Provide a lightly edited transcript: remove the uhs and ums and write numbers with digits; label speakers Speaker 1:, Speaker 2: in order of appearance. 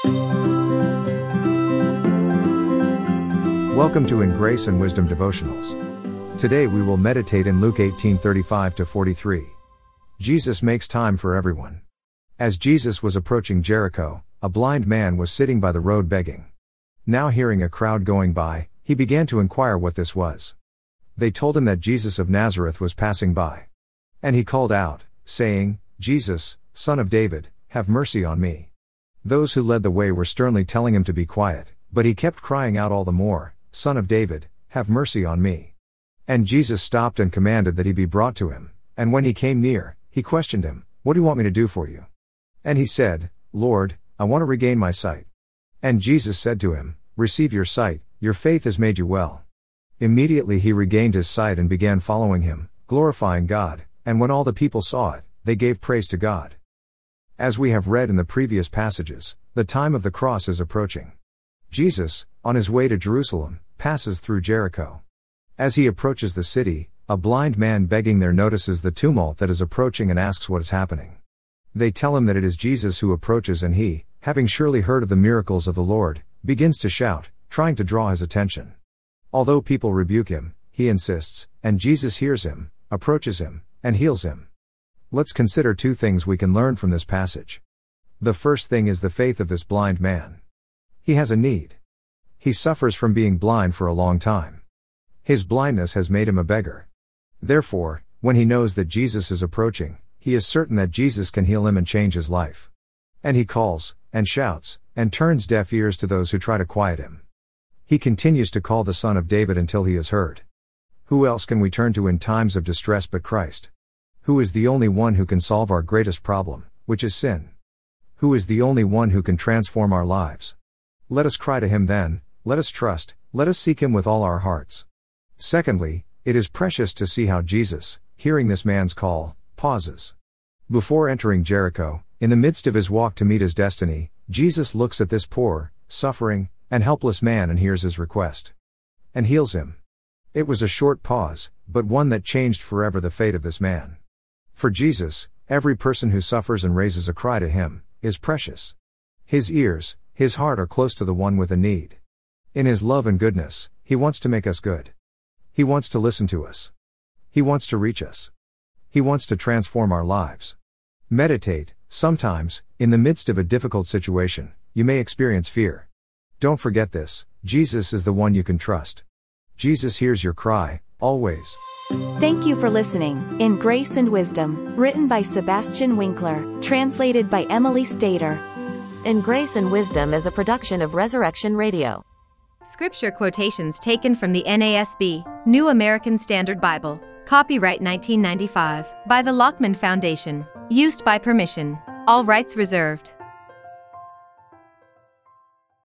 Speaker 1: Welcome to In Grace and Wisdom Devotionals. Today we will meditate in Luke 18:35-43. Jesus makes time for everyone. As Jesus was approaching Jericho, a blind man was sitting by the road begging. Now hearing a crowd going by, he began to inquire what this was. They told him that Jesus of Nazareth was passing by. And he called out, saying, "Jesus, Son of David, have mercy on me." Those who led the way were sternly telling him to be quiet, but he kept crying out all the more, "Son of David, have mercy on me." And Jesus stopped and commanded that he be brought to him, and when he came near, he questioned him, "What do you want me to do for you?" And he said, "Lord, I want to regain my sight." And Jesus said to him, "Receive your sight, your faith has made you well." Immediately he regained his sight and began following him, glorifying God, and when all the people saw it, they gave praise to God. As we have read in the previous passages, the time of the cross is approaching. Jesus, on his way to Jerusalem, passes through Jericho. As he approaches the city, a blind man begging there notices the tumult that is approaching and asks what is happening. They tell him that it is Jesus who approaches, and he, having surely heard of the miracles of the Lord, begins to shout, trying to draw his attention. Although people rebuke him, he insists, and Jesus hears him, approaches him, and heals him. Let's consider two things we can learn from this passage. The first thing is the faith of this blind man. He has a need. He suffers from being blind for a long time. His blindness has made him a beggar. Therefore, when he knows that Jesus is approaching, he is certain that Jesus can heal him and change his life. And he calls, and shouts, and turns deaf ears to those who try to quiet him. He continues to call the Son of David until he is heard. Who else can we turn to in times of distress but Christ? Who is the only one who can solve our greatest problem, which is sin? Who is the only one who can transform our lives? Let us cry to him then, let us trust, let us seek him with all our hearts. Secondly, it is precious to see how Jesus, hearing this man's call, pauses. Before entering Jericho, in the midst of his walk to meet his destiny, Jesus looks at this poor, suffering, and helpless man and hears his request. And heals him. It was a short pause, but one that changed forever the fate of this man. For Jesus, every person who suffers and raises a cry to him, is precious. His ears, his heart are close to the one with a need. In his love and goodness, he wants to make us good. He wants to listen to us. He wants to reach us. He wants to transform our lives. Meditate. Sometimes, in the midst of a difficult situation, you may experience fear. Don't forget this, Jesus is the one you can trust. Jesus hears your cry, always.
Speaker 2: Thank you for listening. In Grace and Wisdom, written by Sebastian Winkler, translated by Emily Stater.
Speaker 3: In Grace and Wisdom is a production of Resurrection Radio.
Speaker 4: Scripture quotations taken from the NASB, New American Standard Bible. Copyright 1995, by the Lockman Foundation. Used by permission. All rights reserved.